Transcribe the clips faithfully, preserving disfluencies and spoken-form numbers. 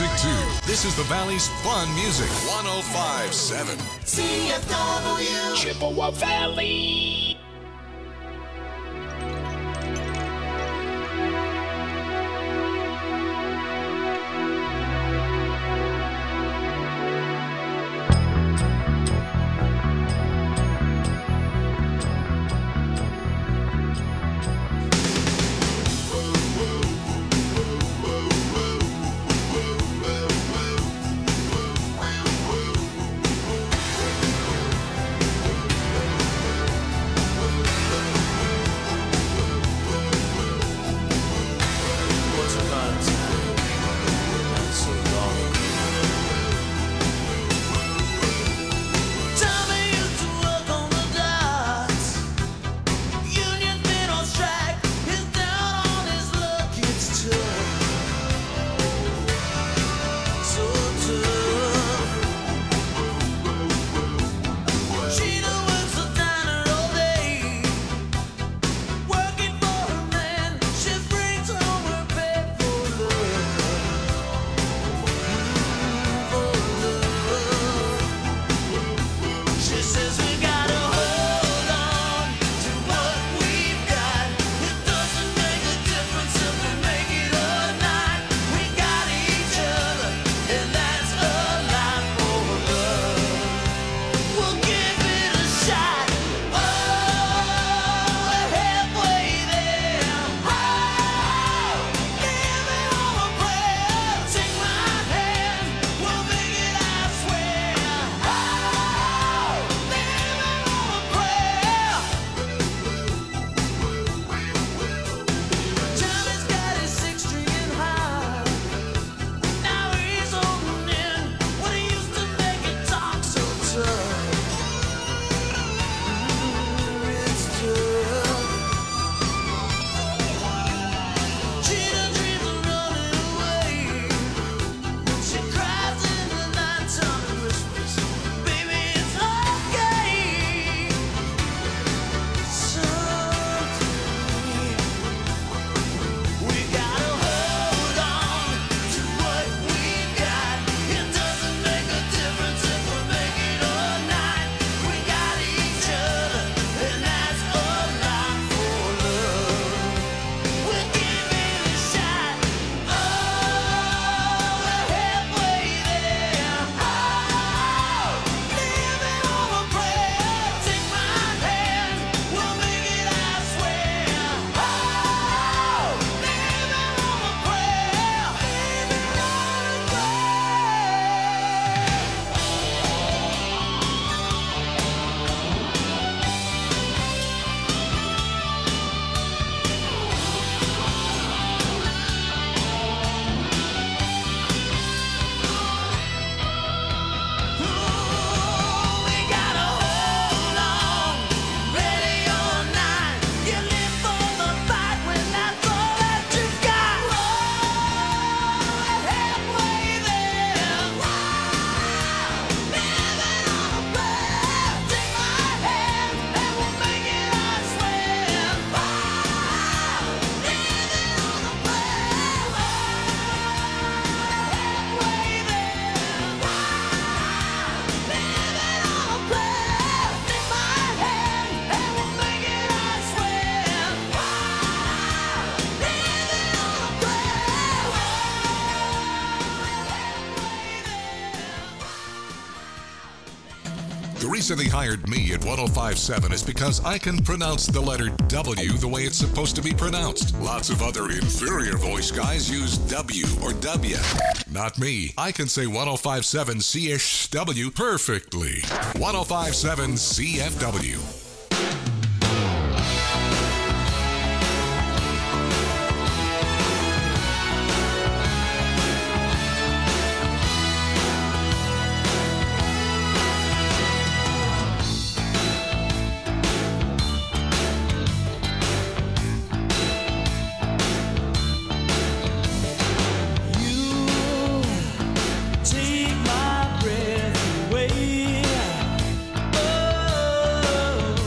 music too. This is the Valley's fun music. one oh five point seven C F W Chippewa Valley. The reason they hired me at one oh five point seven is because I can pronounce the letter W the way it's supposed to be pronounced. Lots of other inferior voice guys use W or W. Not me. I can say one oh five point seven C H W perfectly. one oh five point seven C F W. Take my breath away. Oh,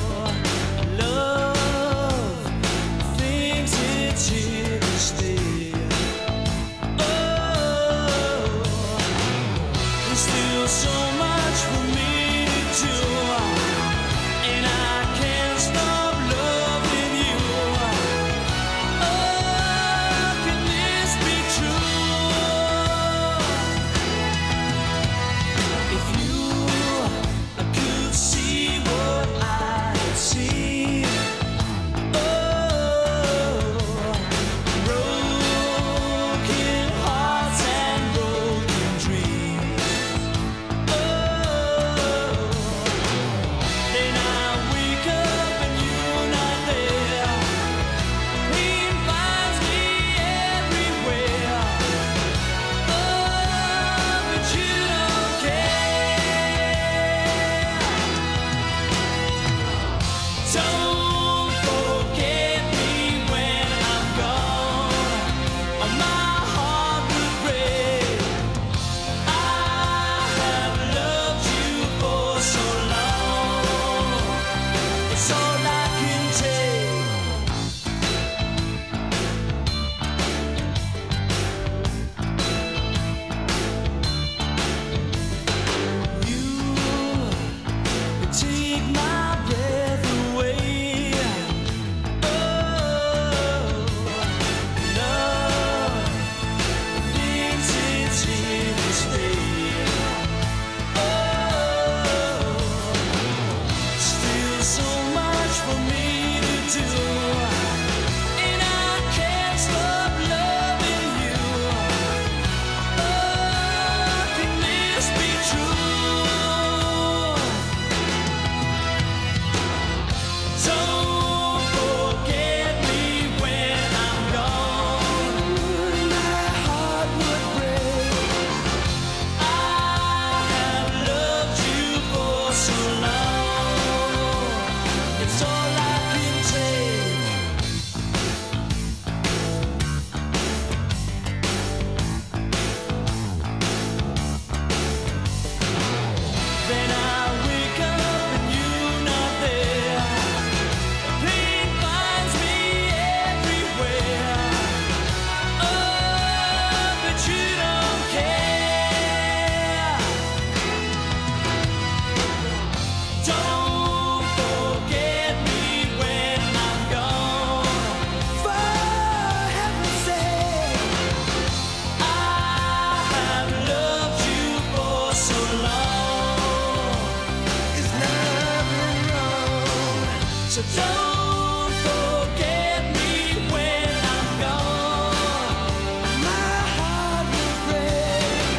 So don't forget me when I'm gone. My heart will break.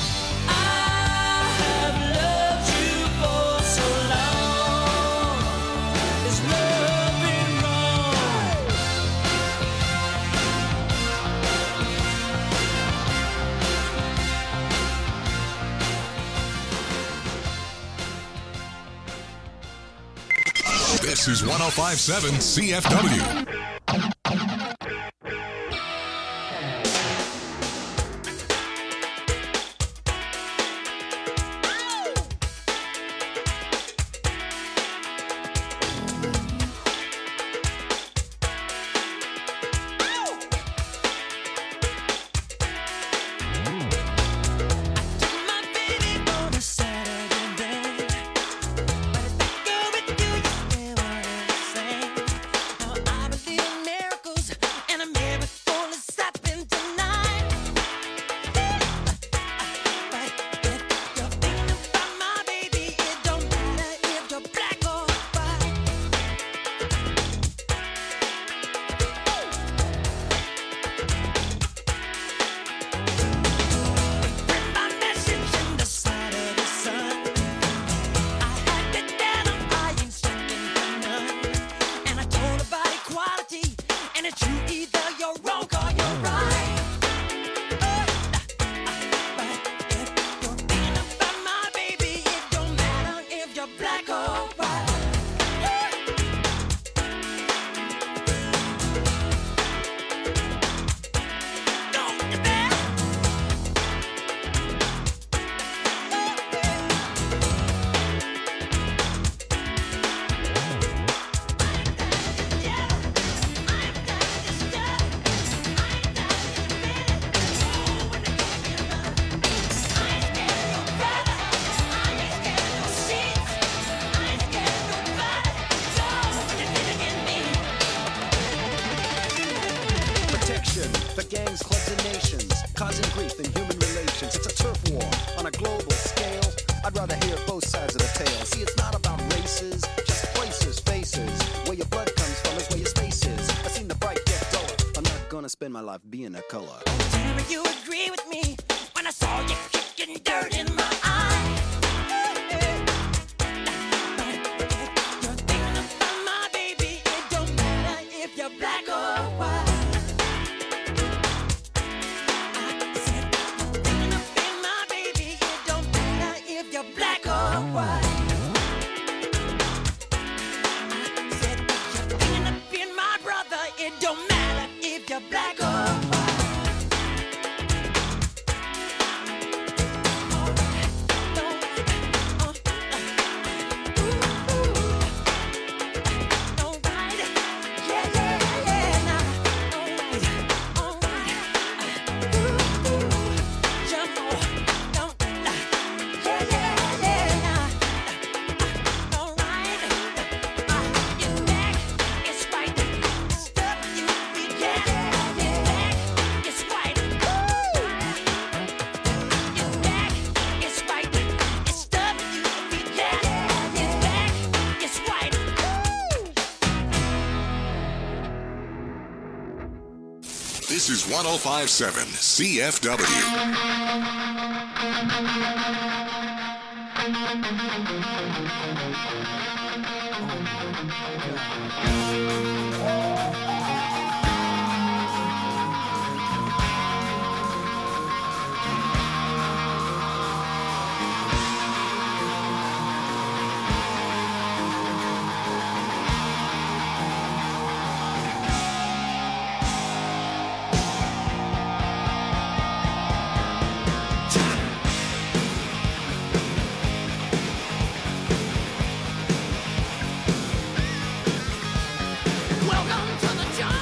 I have loved you for so long. Is loving wrong? This is one oh five point seven C F W. My baby on a Saturday day, but if I go with you, you still want to say. Now I believe in miracles, and a miracle is happening tonight. But if you're thinking about my baby, it don't matter if you're black or white. My message in the side of the sun. I had it down, I ain't second to none. And I told about equality, and it's you either you're wrong or you're right. But if you're thinking about my baby, it don't matter if you're black or white. Don't you dare. Protection for gangs, clubs, and nations, causing grief in human relations. It's a turf war on a global scale. I'd rather hear both sides of the tale. See, it's not about races, just places, faces. Where your blood comes from is where your space is. I've seen the bright get duller. I'm not gonna spend my life being a color. Tell me you agree with me when I saw you kicking dirt in my eye. But if you're thinking about my baby, it don't matter if you're black or white. I said, you're thinking about my baby, it don't matter if you're black or white. I said, you're thinking about my brother, it don't matter if you're black or white. This is one oh five point seven C F W. Welcome to the jungle.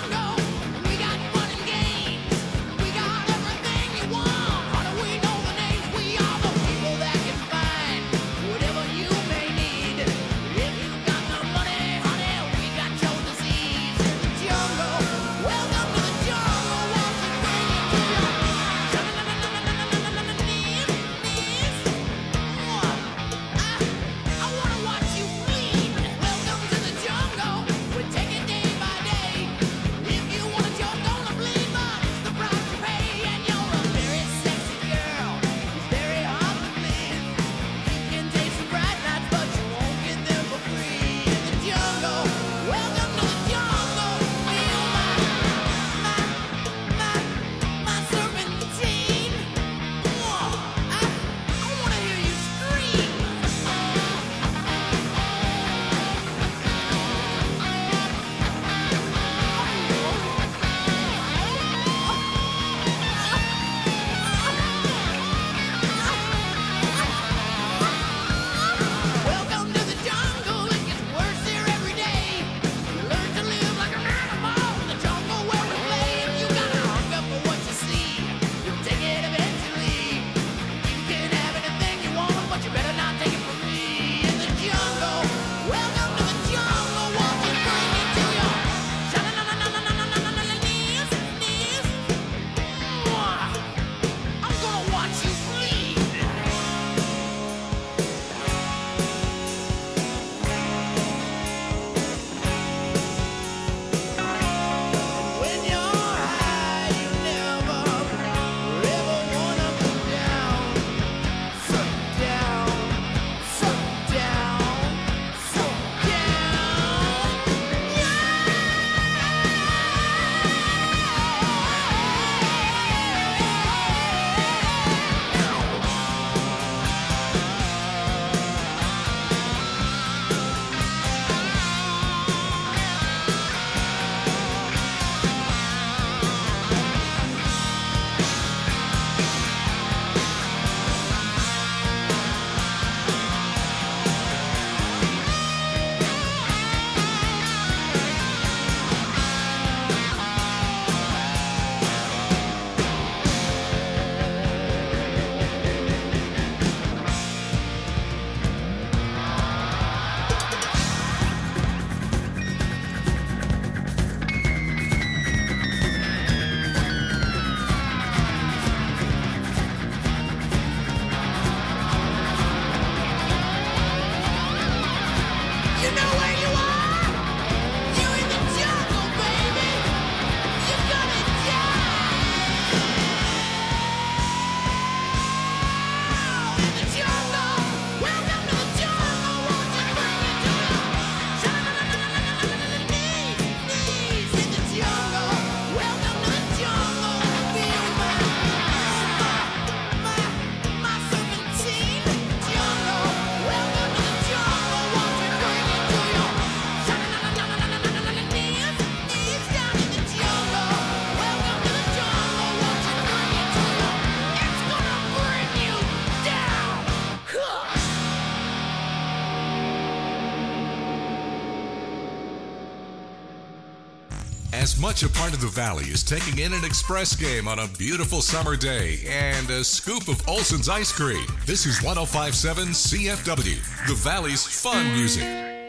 as much a part of the Valley as taking in an express game on a beautiful summer day and a scoop of Olson's ice cream. This is one oh five point seven C F W, the Valley's fun music.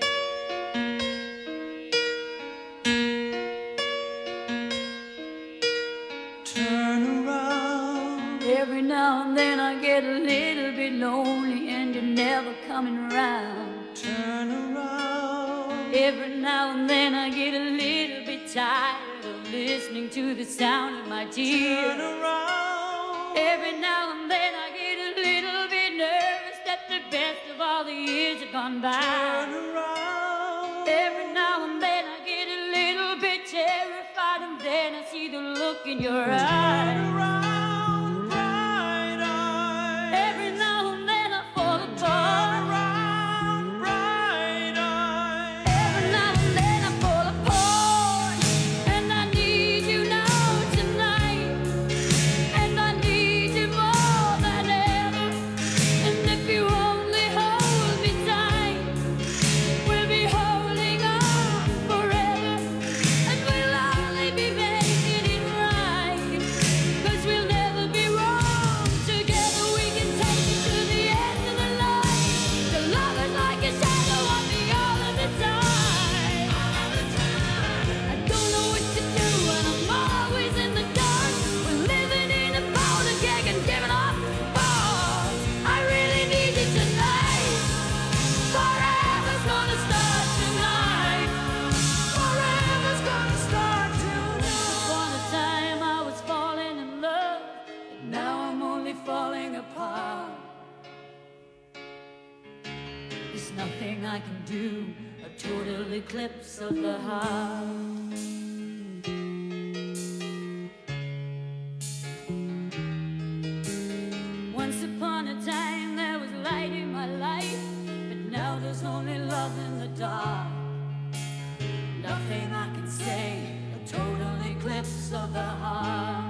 Turn around. Every now and then I get a little bit lonely and you're never coming around. Turn around. Every now and then I get a little bit tired of listening to the sound of my tears. Turn around. Every now and then I get a little bit nervous that the best of all the years have gone by. Turn around. Every now and then I get a little bit terrified and then I see the look in your eyes. Turn around, bright eyes. Every now and then I fall apart. Turn around, bright eyes. Every now and then I fall apart. And I need you now tonight. And I need you more than ever. And if you only hold me tight, we'll be holding on forever. And we'll only be making it right. 'Cause we'll never be wrong. Together we can take it to the end of the line. The love is like a shadow on me all of the time. I don't know what to do and I'm always in the dark. We're living in a powder keg and giving off balls. I really need you tonight. Forever's gonna start tonight. Forever's gonna start tonight. Upon a time I was falling in love, but now I'm only falling apart. There's nothing I can do, a total eclipse of the heart. Once upon a time there was light in my life, but now there's only love in the dark. Nothing I can say, a total eclipse of the heart.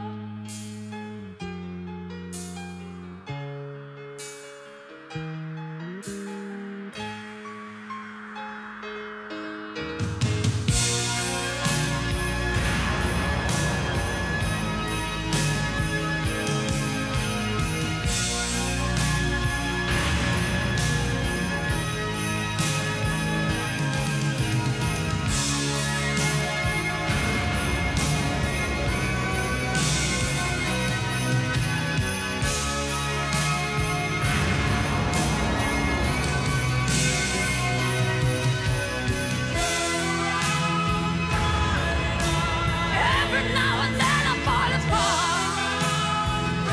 Every now and then I fall apart.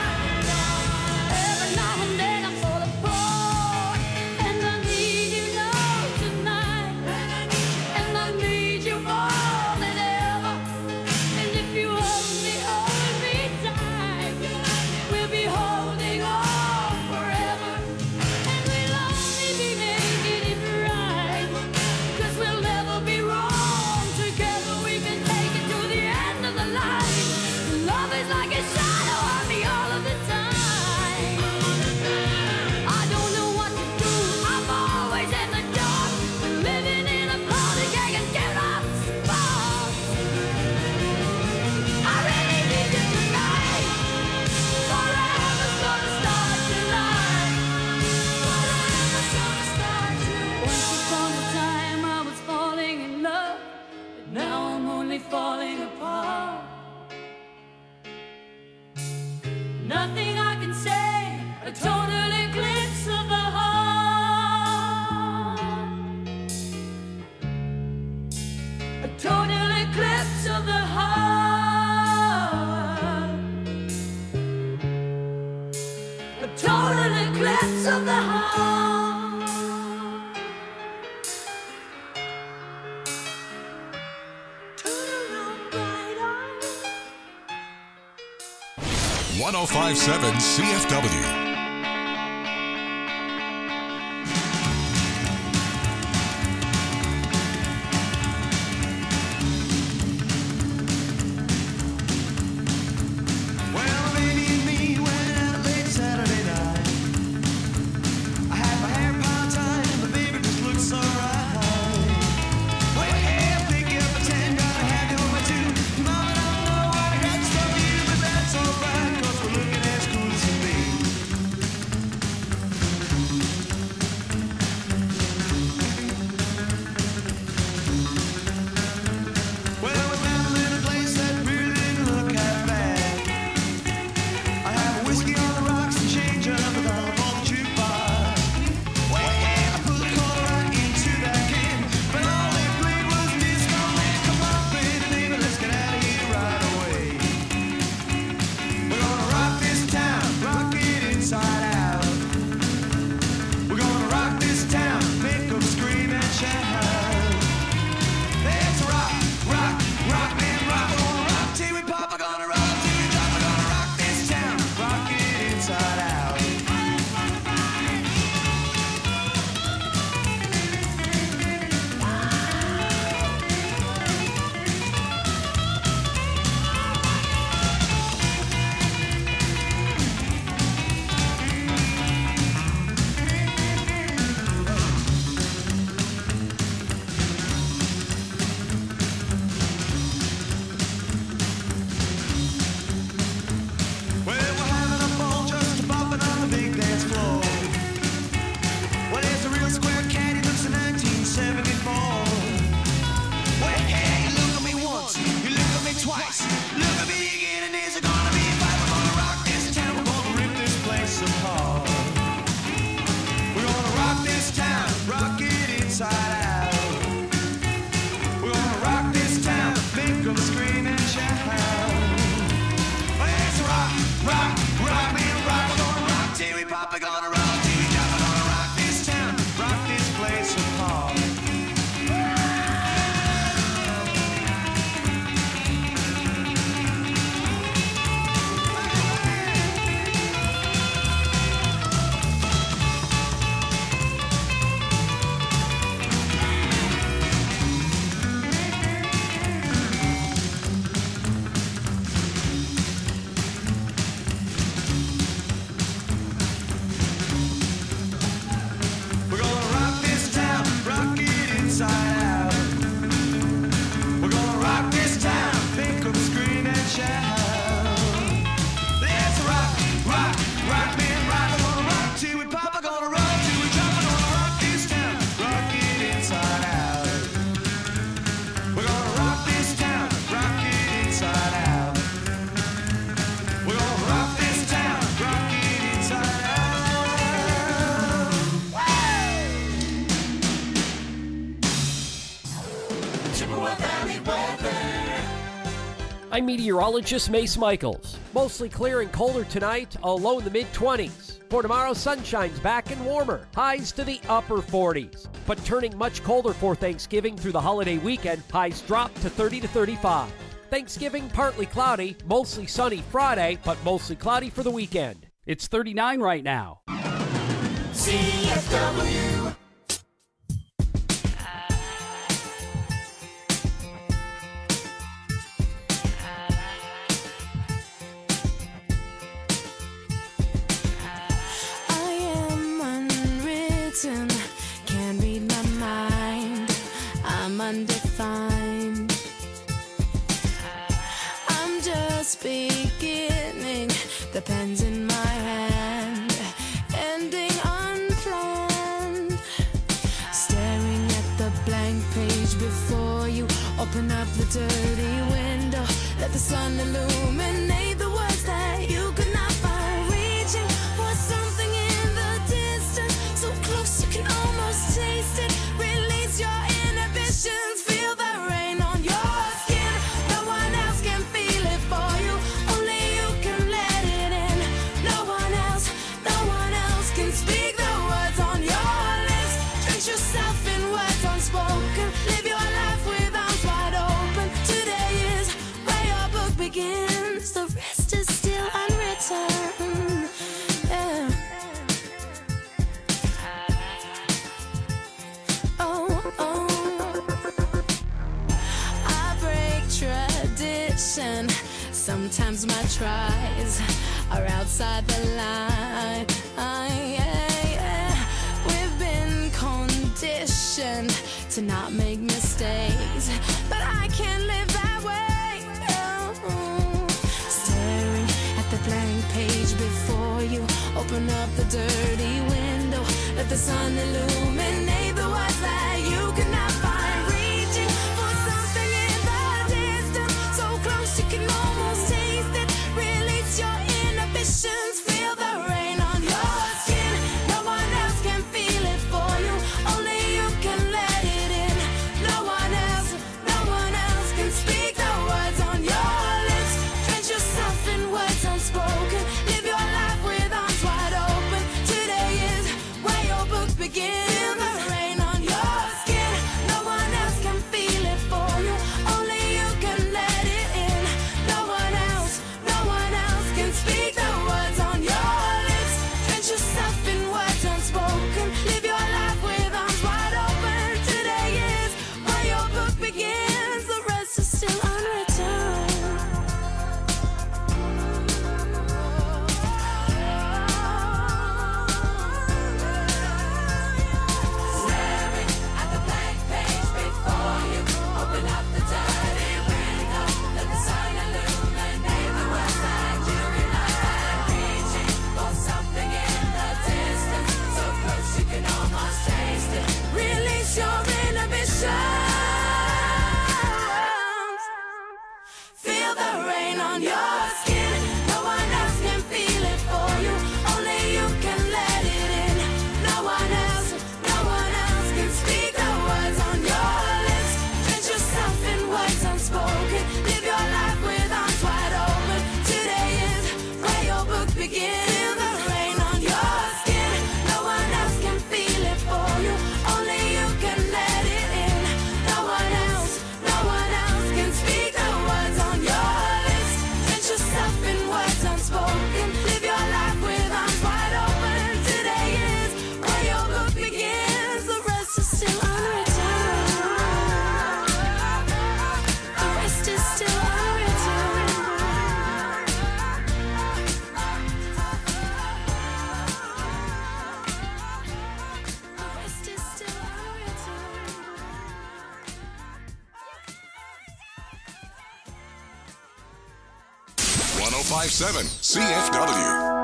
Every now and then I fall apart. And I need you now tonight. And I need you more than ever. And if you only hold me tight, we'll be holding on forever. And we'll only be making it right. 'Cause we'll never be wrong. Together we can take it to the end of the line. Love is like a shadow on me all of the time. I don't know what to do, I'm always in the dark. We're living in a powder keg and giving off sparks. I really need you tonight. Forever's gonna start tonight. Forever's gonna start tonight. Once upon a time I was falling in love, but now I'm only falling apart. Nothing I can say, a total eclipse of the heart. A total eclipse of the heart. A total eclipse of the heart. Turn around, bright eyes. one oh five point seven C F W. Well, baby and me went out late Saturday night. I had my hair piled tight and the baby just looked so right. Well, pick up a ten, gotta have you on my inside out. We're gonna rock this town, make them scream and shout. Let's rock, rock, rock, man, rock. We're gonna rock till we pop, we're gonna rock till we drop. We're gonna rock this town, rock this place apart. We're gonna rock this town, rock it inside out. We're gonna rock this town, make them scream and shout. Let's rock, rock, rock, man, rock. We're gonna rock till we pop, we're gonna rock till we drop. We're gonna rock this town, rock it inside out. We're gonna rock this town, rock it inside out. We're gonna rock this town, rock it inside out. I'm meteorologist Mace Michaels. Mostly clear and colder tonight, a low in the mid-twenties. For tomorrow, sunshine's back and warmer, highs to the upper forties. But turning much colder for Thanksgiving through the holiday weekend, highs drop to thirty to thirty-five. Thanksgiving, partly cloudy, mostly sunny Friday, but mostly cloudy for the weekend. It's thirty-nine right now. C F W. I am unwritten, can't read my mind. I'm undefined. I'm just beginning, the pen's in my hand, ending unplanned. Staring at the blank page before you, open up the dirty window, let the sun illuminate the words that you could not find. Reaching for something in the distance, so close you can almost taste it. Release your inhibitions, feel the rain on your skin. No one else can feel it for you, only you can let it in. No one else, no one else can speak the words on your lips. Drench yourself in words unspoken, live your life with arms wide open. Today is where your book begins, the rest is still unwritten. Yeah. Oh, oh. I break tradition. Sometimes my tries are outside the line. Yeah, yeah. We've been conditioned to not make mistakes, but I can't live that way. No. Staring at the blank page before you, open up the dirty window, let the sun illuminate the words that you could not find. Reaching for something in the distance, so close you can almost taste it. Release your inhibitions, feel the rain on your skin. No one else can feel it for you, only you can let it in. No one else, no one else can speak the words on your lips. Drench yourself in words unspoken, live your life with arms wide open. Today is where your book begins. Feel the rain on your one oh five point seven C F W.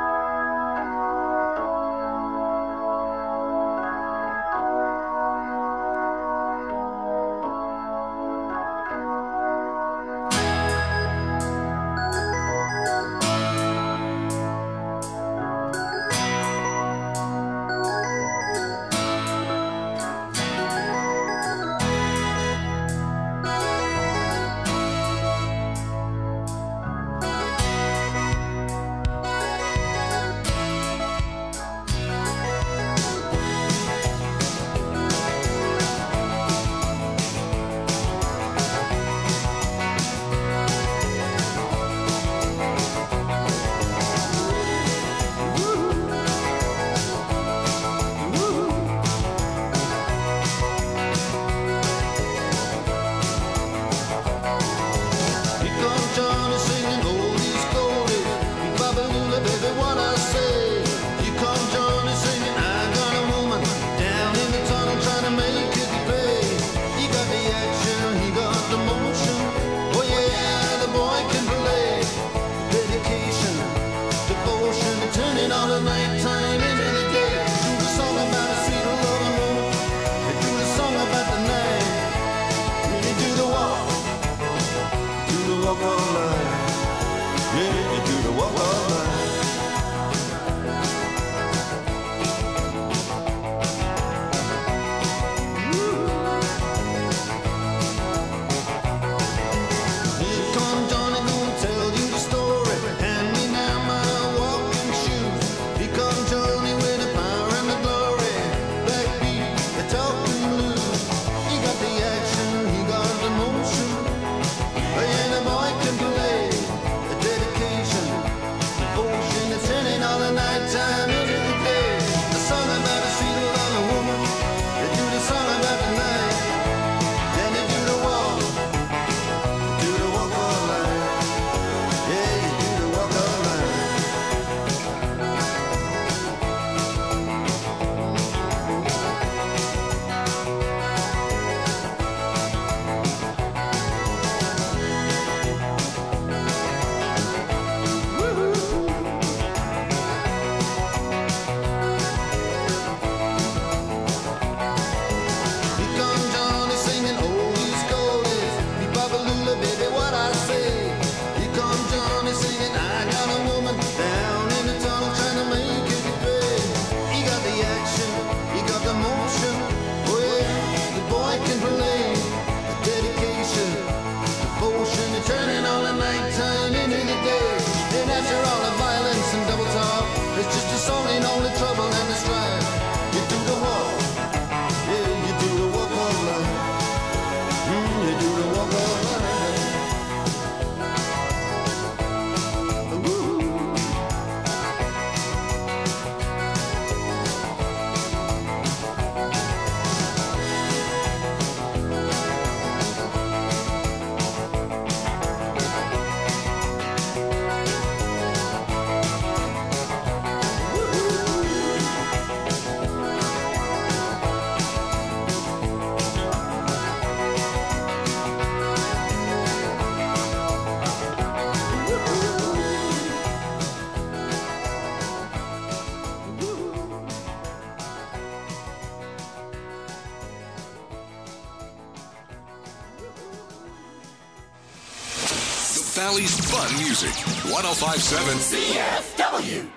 Valley's fun music. one oh five point seven C F W.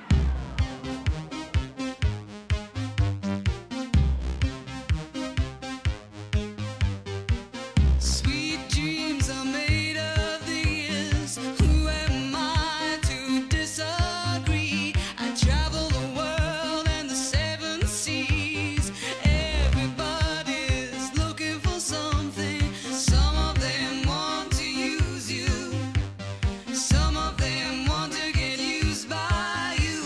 Sweet dreams are made of these. Who am I to disagree? I travel the world and the seven seas. Everybody's looking for something. Some of them want to use you. Some of them want to get used by you.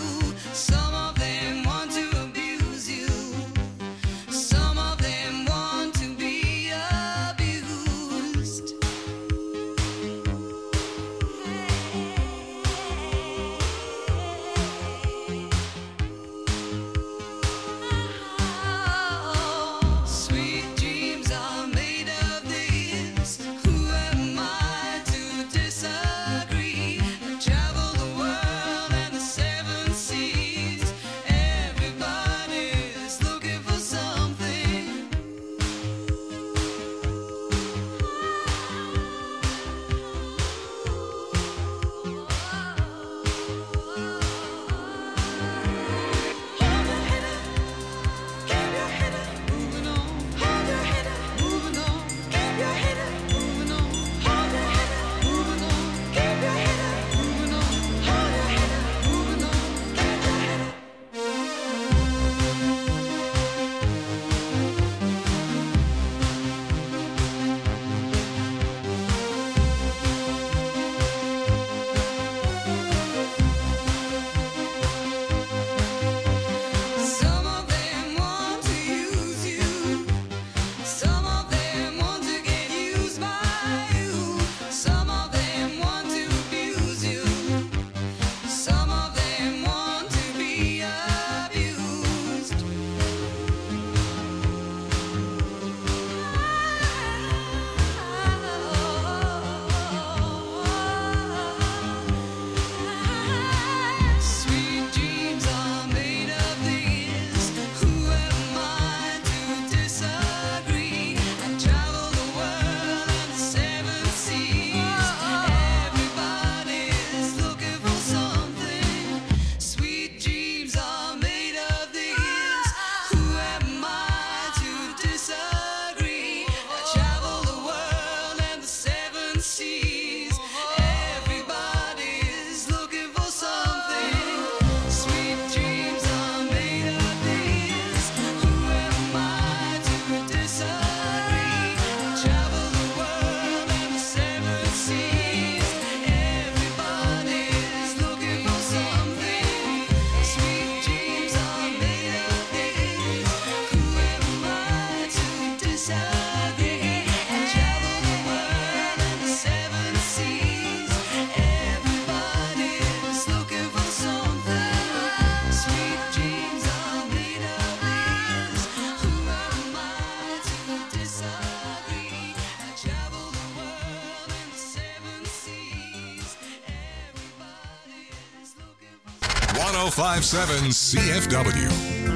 oh five seven C F W.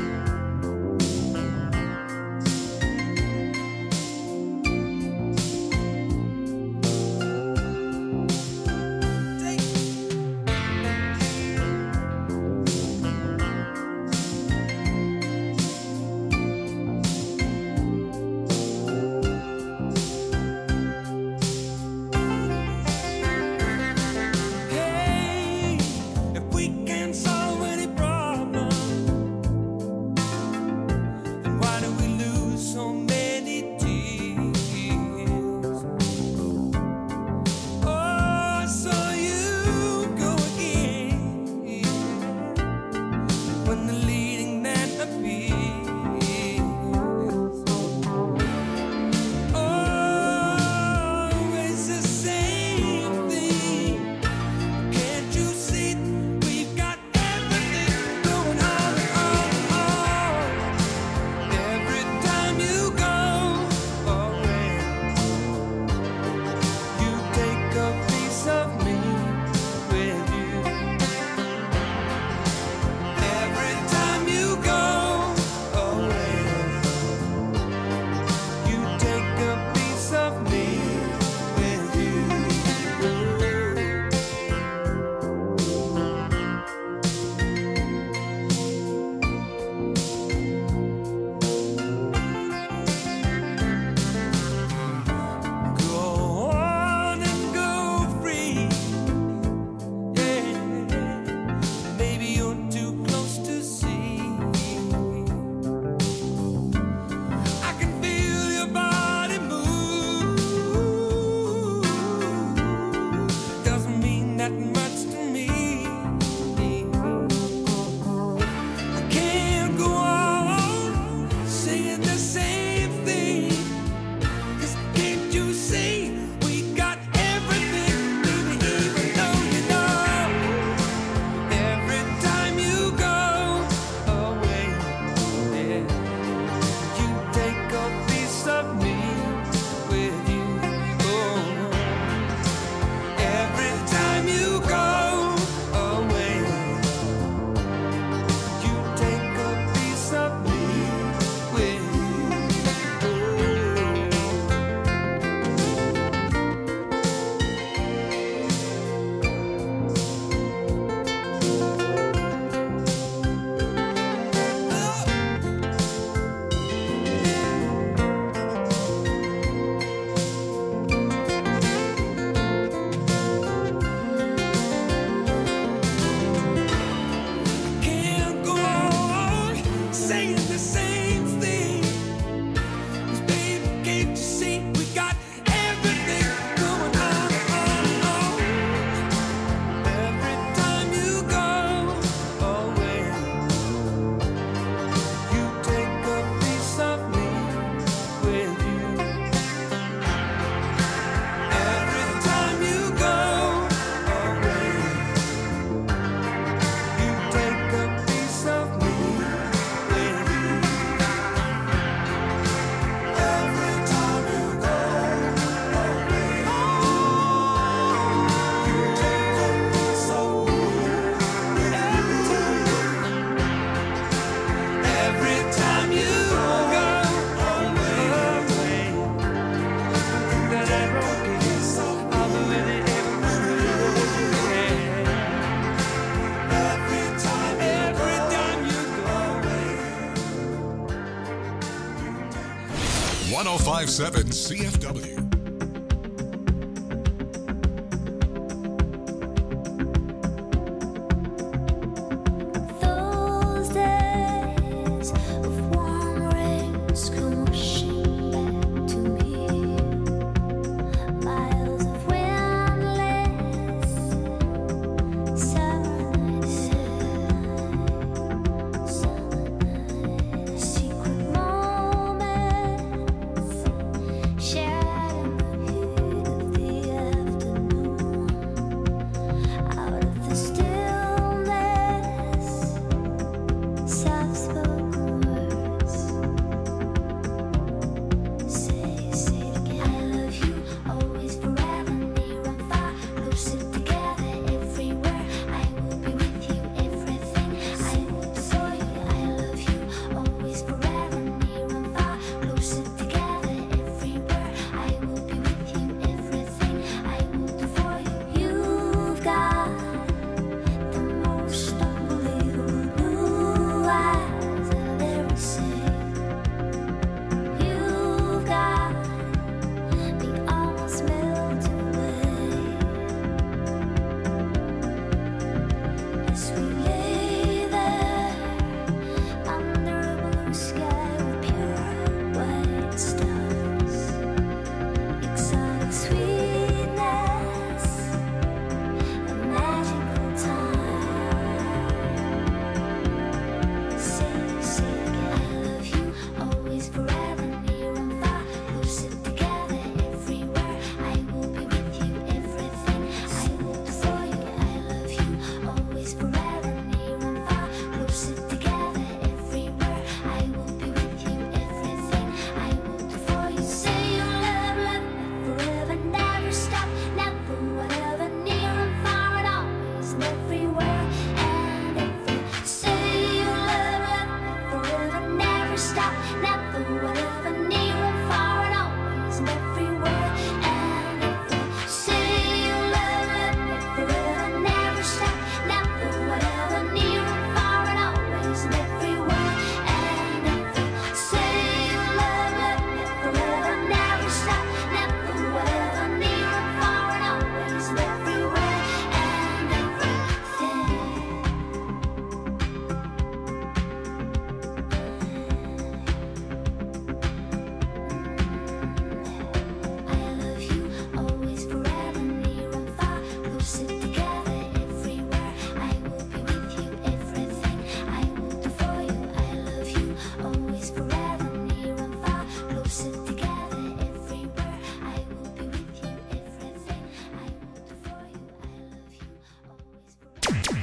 Hey, if we can solve any problem, then why do we lose so many tears? Oh, so you go again when the leading man appears. Always the same thing. Can't you see we've got everything going on, on, on? Every time you go away, you take a piece of me with you. Every time you go away, you take a piece of me with you. Go on and go free. Yeah, maybe you're too close to see. I can feel your body move. Doesn't mean that much to me. I can't go on saying the same thing. 'Cause can't you see we got everything, baby, even though you know every time you go away, yeah, you take a piece of me with you. Oh, every time you go away, you take a piece of me with you. Can't go on saying the same thing. 'Cause baby, can't you see we got everything going on, on, on? Every time you go away, you take a piece of me with you. Every time you go away, you take a piece of me with you. Every time you go away, you take a piece of me. Every time you go away, that I broke it, I'll do it every Every time, every time you go away. one oh five seven C F W. Those days of warm rains come washing back to me. Miles of windless summer nights, secret moments shared in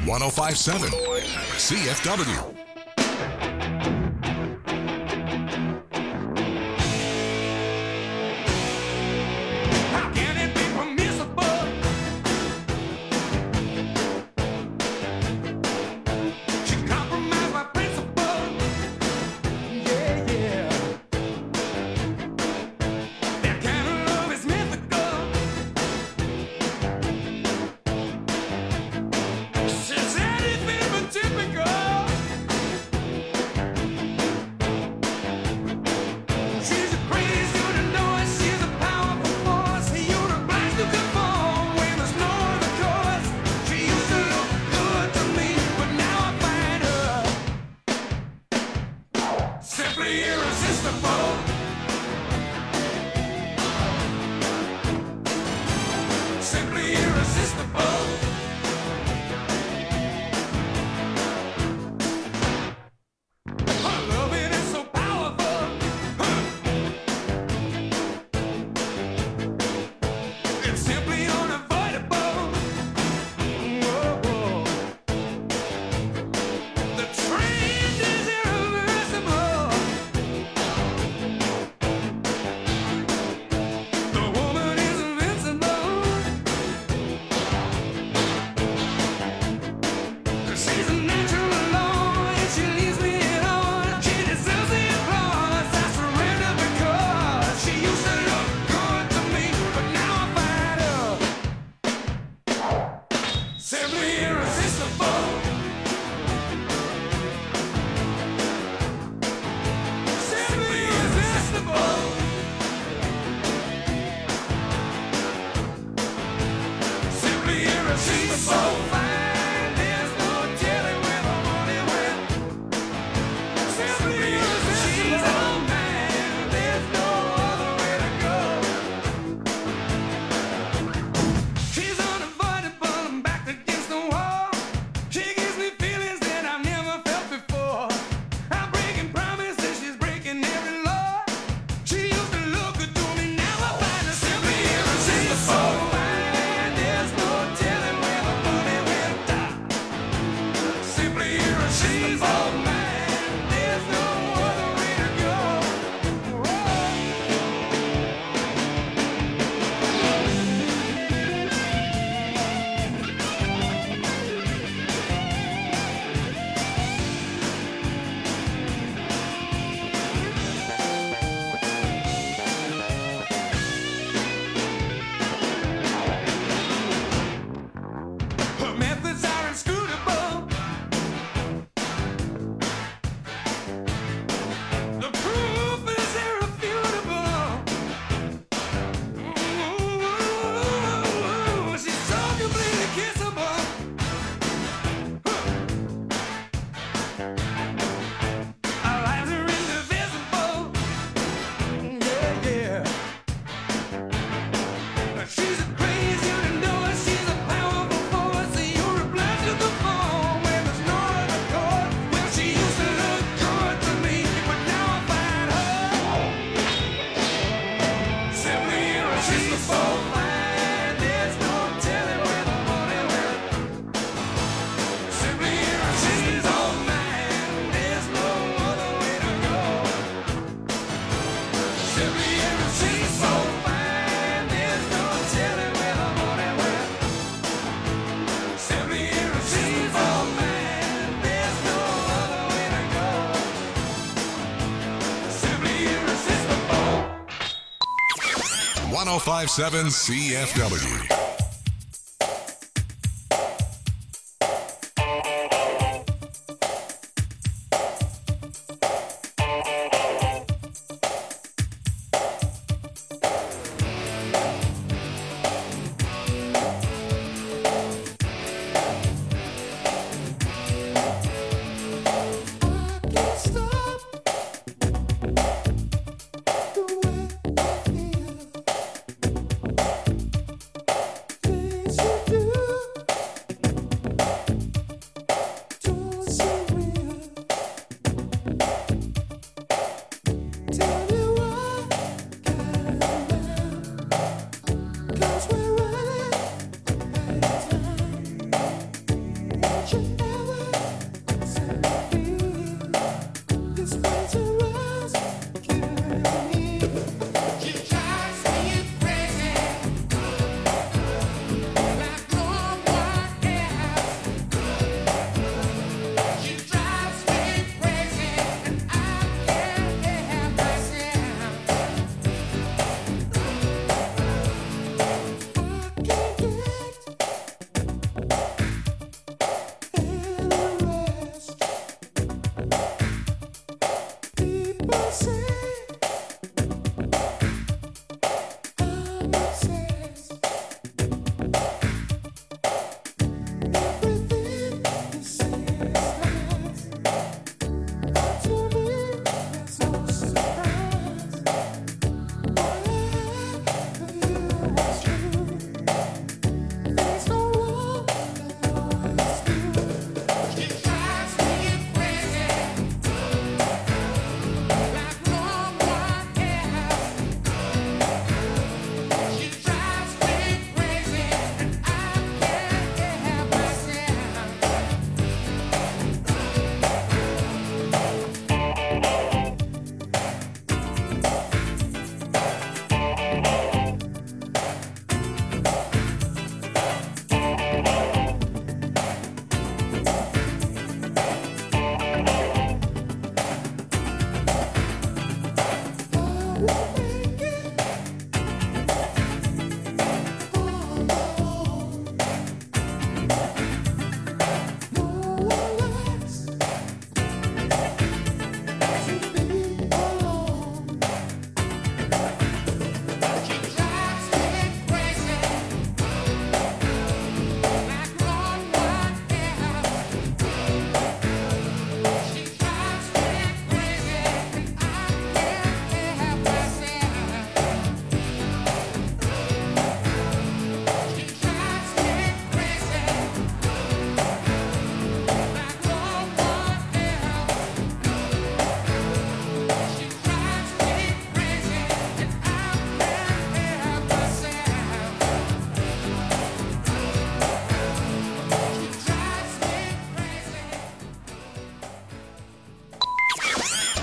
one oh five point seven C F W. How can it be permissible? She compromised my principle. Yeah, yeah. That kind of love is mythical. She said it's been but typical. She's a crazy, you to know it. She's a powerful force. You're obliged to conform when there's no other course. She used to look good to me, but now I find her simply irresistible. Simply irresistible. Her loving is so powerful. It's simply unavoidable. Whoa, whoa. The trend is irreversible. The woman is invincible. She's a natural law, and she leaves me alone. She deserves the applause. I surrender because she used to look good to me, but now I find her simply irresistible. Simply irresistible. Simply irresistible. She's so fine, there's no telling where the money went. Simply irresistible. She's all mine, there's no other way to go. She's unavoidable, I'm backed against the wall. She gives me feelings that I've never felt before. I'm breaking promises, she's breaking every law. She used to look good to me, now I find her simply irresistible. Fine, there's no telling where the money went. Simply irresistible. Man, there's no other way to go. Her methods are inscrutable. The proof is irrefutable. Ooh, she's so completely kissable. Our lives are indivisible. Yeah, yeah. She's a crazy, you to know it. She's a powerful force. You're obliged to conform when there's no other course. Well, she used to look good to me, but now I find her simply irresistible. Fine, there's no telling where the money went. Simply irresistible. Man, there's no other way to go. Simply irresistible. Fine, there's no telling where the money went. Simply irresistible. Man, there's no other way to go. Simply irresistible. one oh five point seven C F W. Cause we're running out of time.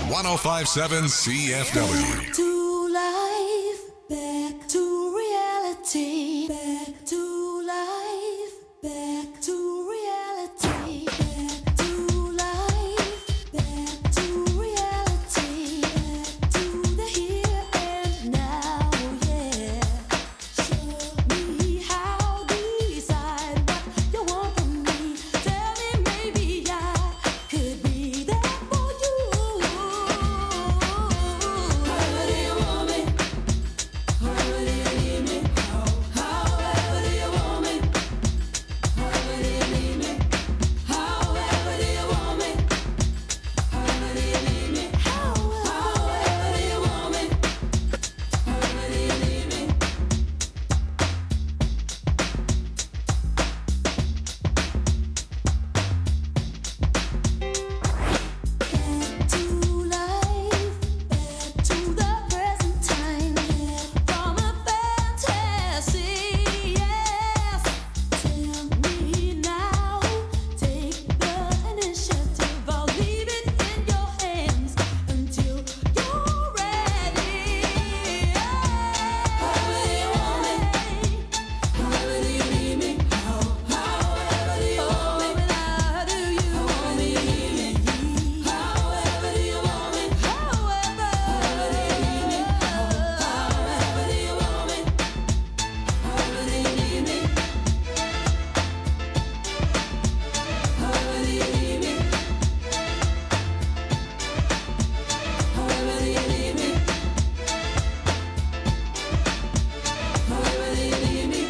one oh five point seven C F W. To life, back to reality, back to life, back to reality, back to life, back to reality, back to the here and now, yeah. Show me how, decide what you want from me. Tell me maybe I could be there for you. However do you want me? However do you need me? However do you want me? However do you need me? However do you want me? However do you need me? However do you want me? However do you need me? Back to life, back to the present time, from a fantasy, yes. Tell me now, take the initiative. I'll leave it in your hands until you're ready. However do you want me? However do you need me? However do you want me? How do you want me? However do you want me? However do you need me? However do you want me? However do you need me? However do you need me? However do you need me? However do you need me?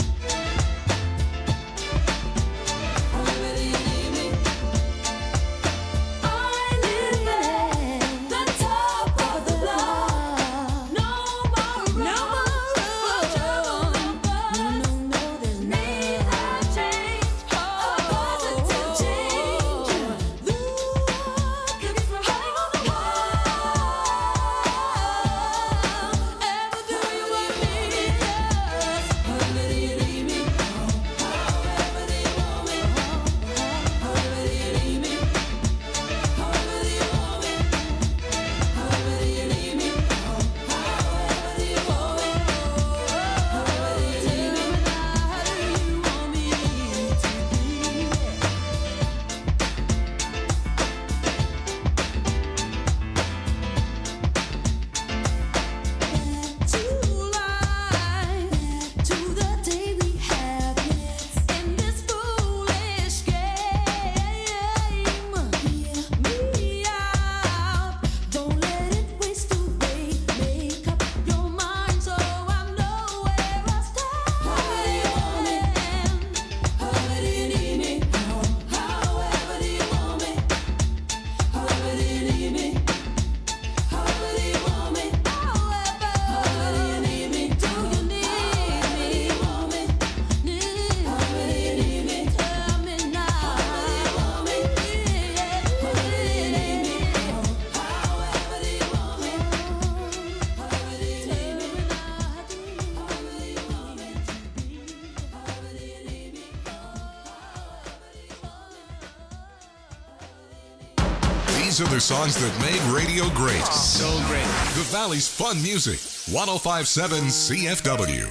However do you need me? I live at the top of the block. No more room for trouble and fuss. Me, I change, a positive change. Look at me hang on the wall. Ever do you want me? Yes. However do you need me? However do you want me? However do you need me? However do you want me? However do you need me? However do you want me? However do you need me? How do you want me to be? Back to life, back to the day we have in this foolish game. Hear me out, don't let it waste away. Make up your mind so I know where I stand. However do you want me? However do you need me? However do you want me? However do you need me? However do you want me? However do you need me? Do you need me? Want me? Need? However do you need me? Tell me now. However do you want me? However do you need me? However do you want me? However do you need me? However do you want me to be? However do you need me? These are the songs that made radio great. So great. The Valley's fun music. one oh five point seven C F W.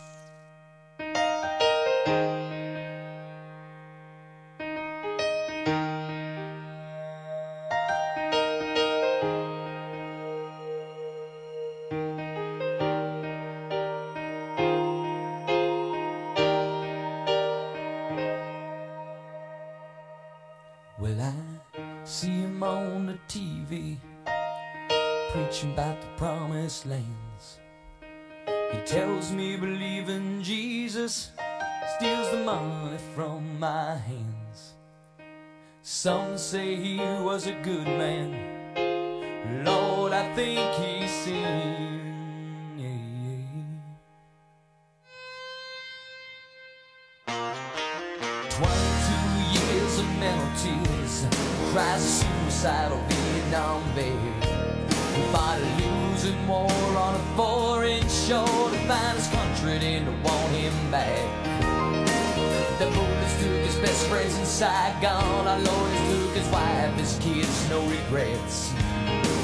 Well, I see him on the T V preaching about the promised lands. He tells me believe in Jesus steals the money from my hands. Some say he was a good man. Lord, I think he sinned. Twenty-two years of mental tears, cries of suicidal Vietnam vet. He fought a losing war on a foreign shore to find his country didn't want him back. The bullets took his best friends in Saigon. Our lawyers took his wife, his kids, no regrets.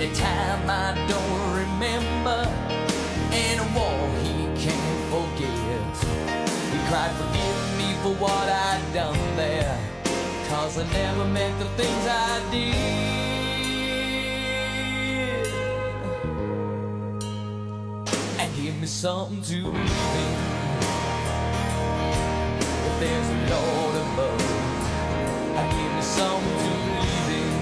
Anytime I don't remember, in a war he can't forget. He cried, forgive me for what I'd done there, 'cause I never meant the things I did. And give me something to believe in. If there's a Lord above, and give me something to believe in.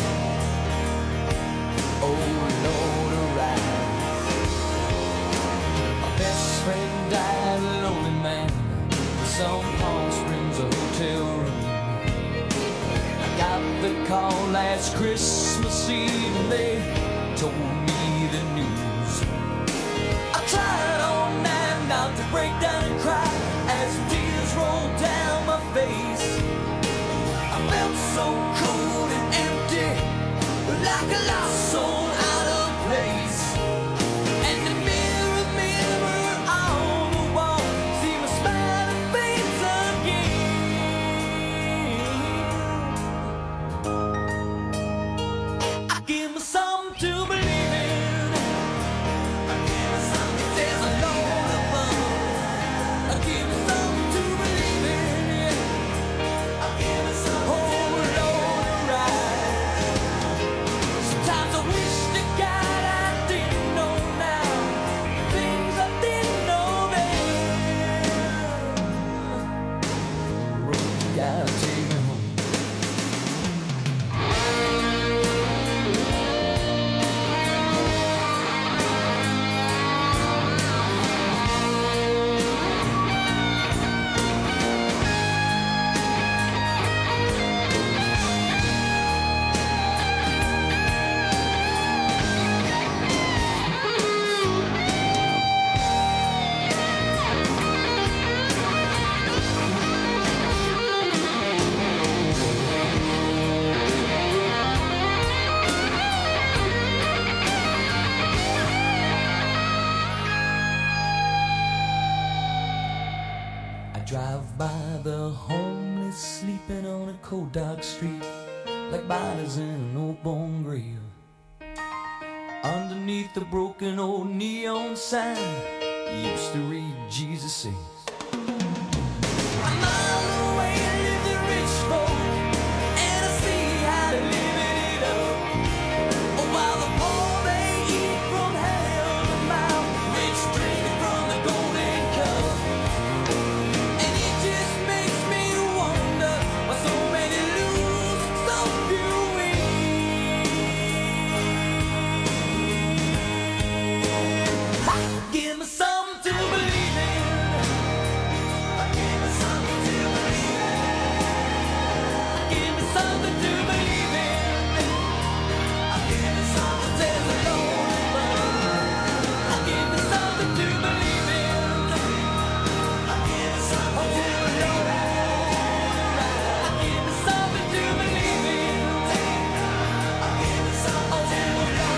Oh Lord, arise. My best friend died, a lonely man, in some Palm Springs a hotel room. I got the call last Christmas Eve, and they told me the news. I tried all night not to break down and cry as tears rolled down my face. I felt so cold and empty, like a lost soul out of place. And the mirror, mirror on the wall, see my smiling face again. I give me something to believe in. I give me something. There's a Lord above. I give me something to believe in. I give me something. Oh Lord, arise. Sometimes I wish to God I didn't know now, things I didn't know then. Road gotta take me home. I drive by the homeless sleeping on a cold dark street, like bodies in an old bone grave. Underneath the broken old neon sign, used to read Jesus says. A mile away live the rich folk, and I see how they're living it up. Oh, while the poor they eat from hell's mouth, rich drinking from the golden cup. And it just makes me wonder why so many lose, so few win. Give me something to believe in. Give me something to believe in. Give me something to believe in. Give me something. There's a Lord above. Give me something to believe in. Give me something to believe in. Give me something to believe in. Give me something to believe in.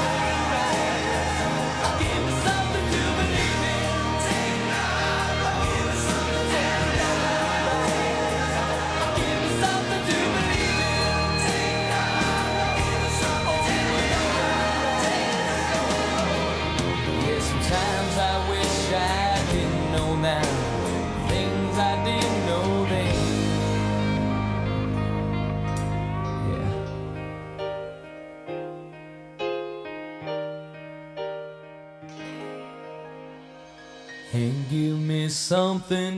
Give me something to believe in. Give me something to Give me something to believe in. Yeah, sometimes I wish I didn't know now, things I didn't know then. Yeah. And give me something